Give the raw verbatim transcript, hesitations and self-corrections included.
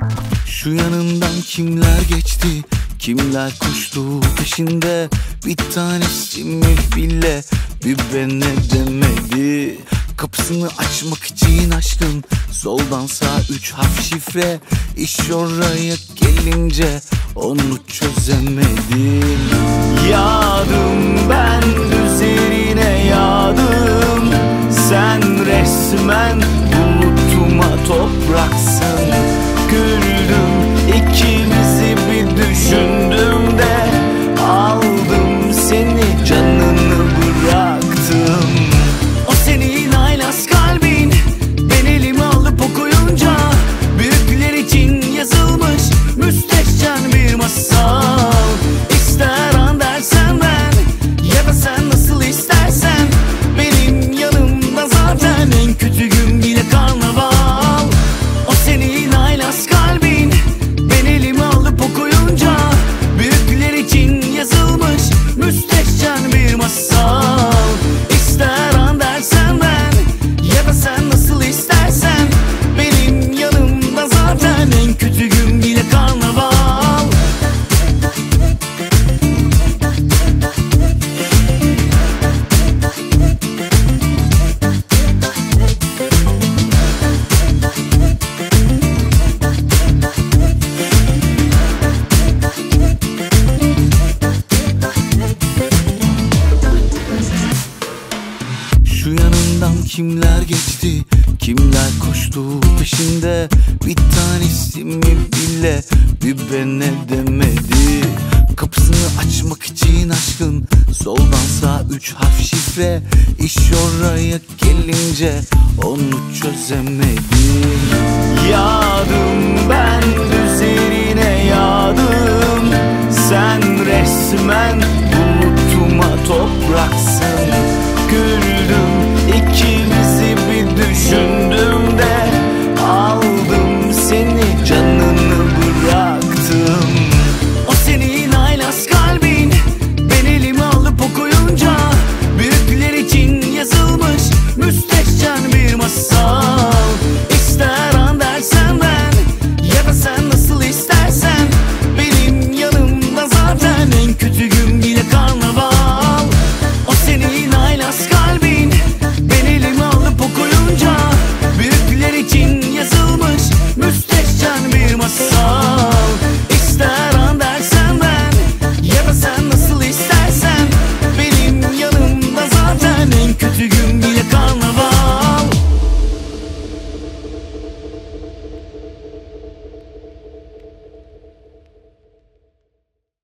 Şu yanından kimler geçti, kimler koştu peşinde. Bir tanesi mi bile bir bana demedi. Kapısını açmak için açtım, soldan sağ üç harf şifre. İş oraya gelince onu çözemedim. Yağdım ben üzerine yağdım, sen resmen bulutuma topraksın. Güldüm, ikimizi bir düşündüm de aldım seni, canını bıraktım. O senin haylaz kalbin, ben elime alıp okuyunca büyükler için yazılmış müstehcen bir masal. İster an dersen ben, ya da sen nasıl istersen, benim yanımda zaten en kötü gün bile karnaval. O senin haylaz kalbin, ben elime alıp okuyunca büyükler için yazılmış müstehcen bir masal. İster an dersen ben, ya da sen nasıl istersen, benim yanımda zaten en kötü gün bile karnaval. Şu yanından kimler geçti, kimler koştu peşinde. Bir tanesi mi bile bir bana demedi. Kapısını açmak için açtım, soldan sağ üç harf şifre. İş oraya gelince onu çözemedim. Yağdım ben üzerine yağdım, sen resmen bulutuma topraksın. Güldüm, ikimizi bir düşündüm de aldım seni, canını bıraktım. O senin haylaz kalbin, ben elime alıp okuyunca büyükler için yazılmış müstehcen bir masal. İster an dersen ben, ya da sen nasıl istersen, benim yanımda zaten en kötü gün